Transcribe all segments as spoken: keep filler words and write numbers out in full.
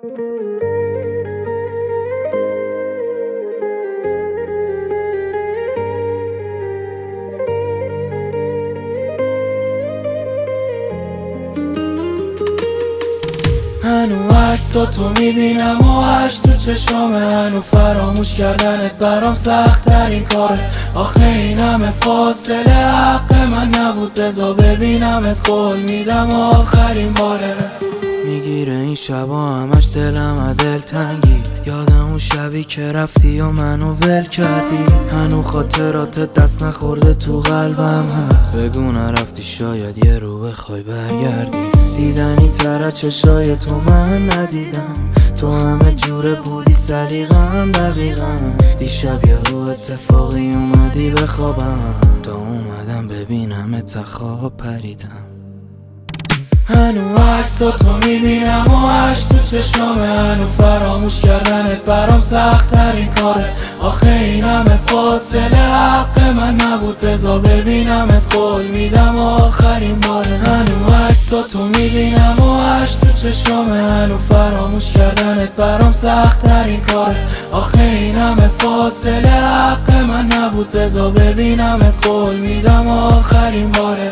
هنو عکسا تو میبینم و عشق تو چشامه، هنو فراموش کردنت برام سخت ترین کاره. آخه این همه فاصله حق من نبود، بذار ببینمت قول میدم آخرین باره. میگیره این شبا همش دلم دلتنگی، یادم اون شبی که رفتی و منو ول کردی. هنو خاطرات دست نخورده تو قلبم هست، بگو نرفتی شاید یه رو بخوای برگردی. دیدنی تر چشای تو من ندیدم، تو همه جوره بودی سلیقم دقیقا. دیشب یهو اتفاقی اومدی بخوابم، تا اومدم ببینم اتخاب پریدم. هنو عکسا تو میبینم و عشق تو چشامه، هنو فراموش کردنت برام سخت ترین کاره. آخه این همه فاصله حق من نبود، بذار ببینمت قول میدم آخرین باره. هنو عکسا تو میبینم و عشق تو چشامه، هنو فراموش کردنت برام سخت ترین کاره. آخه این همه فاصله حق من نبود، بذار ببینمت قول میدم آخرین باره.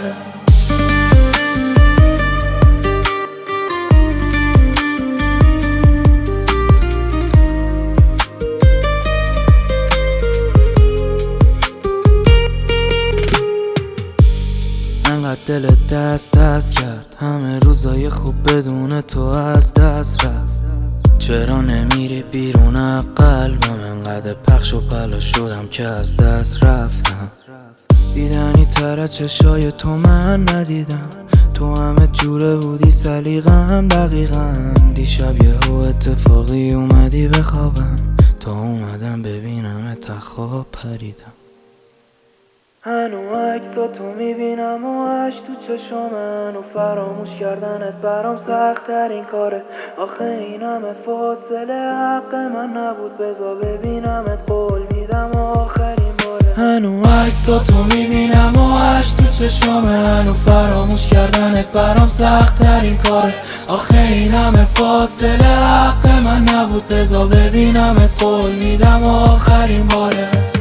دل دست دست کرد، همه روزای خوب بدون تو از دست رفت. چرا نمیری بیرون قلبم، انقدر پخش و پلا شدم که از دست رفتم. دیدنی تر چشای تو من ندیدم، تو همه جوره بودی سلیقم دقیقا. دیشب یهو اتفاقی اومدی بخوابم، تا اومدم ببینم اتخاب پریدم. هنو عکسا تو میبینم و عشق تو چشامه، هنو فراموش کردنت برام سخت ترین کاره. آخه این همه فاصله حق من نبود، بذار ببینمت قول میدم آخرین باره. هنو عکسا تو میبینم و عشق تو چشامه، هنو فراموش کردنت برام سخت ترین کاره. آخه این همه فاصله حق من نبود، بذار ببینمت قول میدم آخرین باره.